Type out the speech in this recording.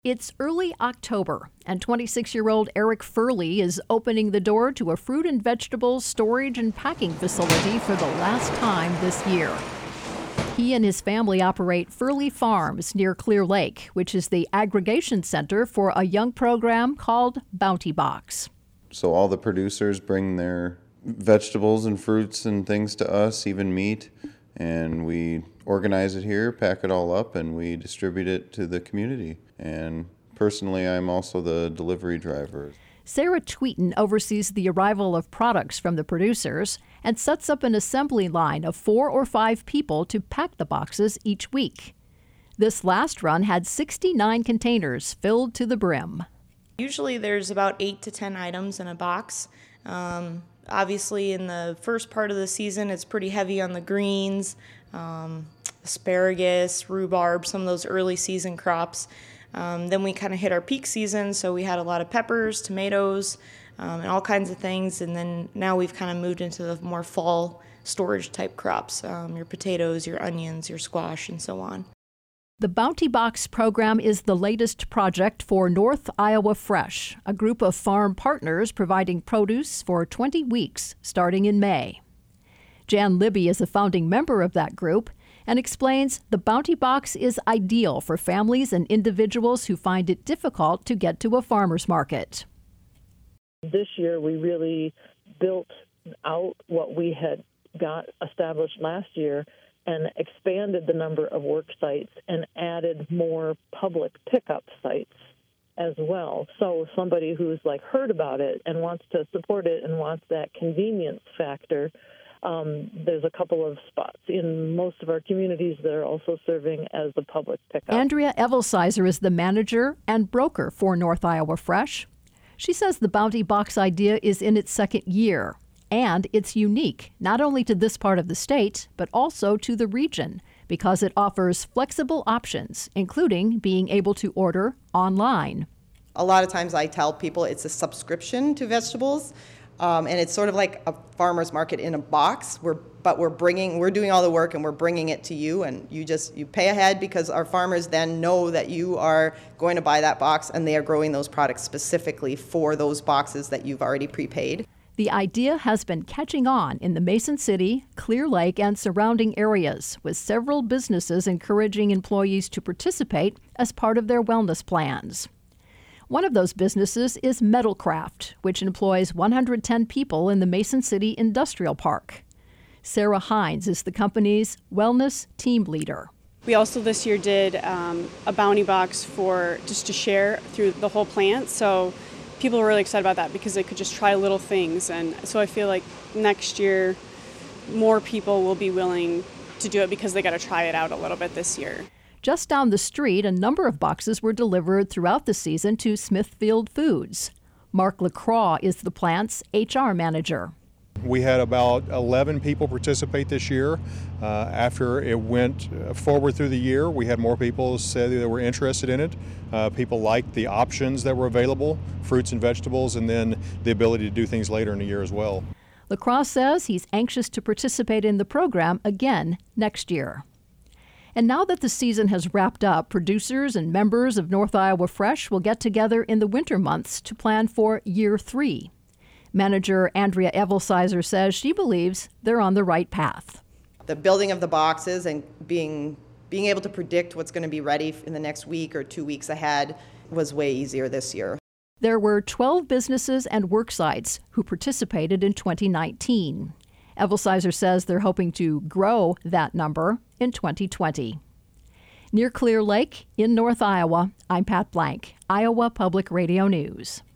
It's early October, and 26-year-old Eric Furley is opening the door to a fruit and vegetables storage and packing facility for the last time this year. He and his family operate Furley Farms near Clear Lake, which is the aggregation center for a young program called Bounty Box. So all the producers bring their vegetables and fruits and things to us, even meat, and we organize it here, pack it all up, and we distribute it to the community. And personally, I'm also the delivery driver. Sarah Tweeten oversees the arrival of products from the producers and sets up an assembly line of 4 or 5 people to pack the boxes each week. This last run had 69 containers filled to the brim. Usually there's about 8 to 10 items in a box. Obviously in the first part of the season it's pretty heavy on the greens, asparagus, rhubarb, some of those early season crops. Then we kind of hit our peak season, so we had a lot of peppers, tomatoes, and all kinds of things. And then now we've kind of moved into the more fall storage type crops, your potatoes, your onions, your squash, and so on. The Bounty Box program is the latest project for North Iowa Fresh, a group of farm partners providing produce for 20 weeks starting in May. Jan Libby is a founding member of that group and explains the Bounty Box is ideal for families and individuals who find it difficult to get to a farmer's market. This year we really built out what we had got established last year and expanded the number of work sites and added more public pickup sites as well. So somebody who's heard about it and wants to support it and wants that convenience factor, there's a couple of spots in most of our communities that are also serving as the public pickup. Andrea Evelsizer is the manager and broker for North Iowa Fresh. She says the Bounty Box idea is in its second year, and it's unique not only to this part of the state, but also to the region because it offers flexible options, including being able to order online. A lot of times I tell people it's a subscription to vegetables. And it's sort of like a farmer's market in a box. We're doing all the work and we're bringing it to you, and you pay ahead because our farmers then know that you are going to buy that box and they are growing those products specifically for those boxes that you've already prepaid. The idea has been catching on in the Mason City, Clear Lake, and surrounding areas, with several businesses encouraging employees to participate as part of their wellness plans. One of those businesses is Metalcraft, which employs 110 people in the Mason City Industrial Park. Sarah Hines is the company's wellness team leader. We also this year did a bounty box for just to share through the whole plant. So people were really excited about that because they could just try little things. And so I feel like next year more people will be willing to do it because they got to try it out a little bit this year. Just down the street, a number of boxes were delivered throughout the season to Smithfield Foods. Mark LaCroix is the plant's HR manager. We had about 11 people participate this year. After it went forward through the year, we had more people say they were interested in it. People liked the options that were available, fruits and vegetables, and then the ability to do things later in the year as well. LaCroix says he's anxious to participate in the program again next year. And now that the season has wrapped up, producers and members of North Iowa Fresh will get together in the winter months to plan for year 3. Manager Andrea Evelsizer says she believes they're on the right path. The building of the boxes and being able to predict what's going to be ready in the next week or 2 weeks ahead was way easier this year. There were 12 businesses and work sites who participated in 2019. Evelsizer says they're hoping to grow that number in 2020. Near Clear Lake in North Iowa, I'm Pat Blank, Iowa Public Radio News.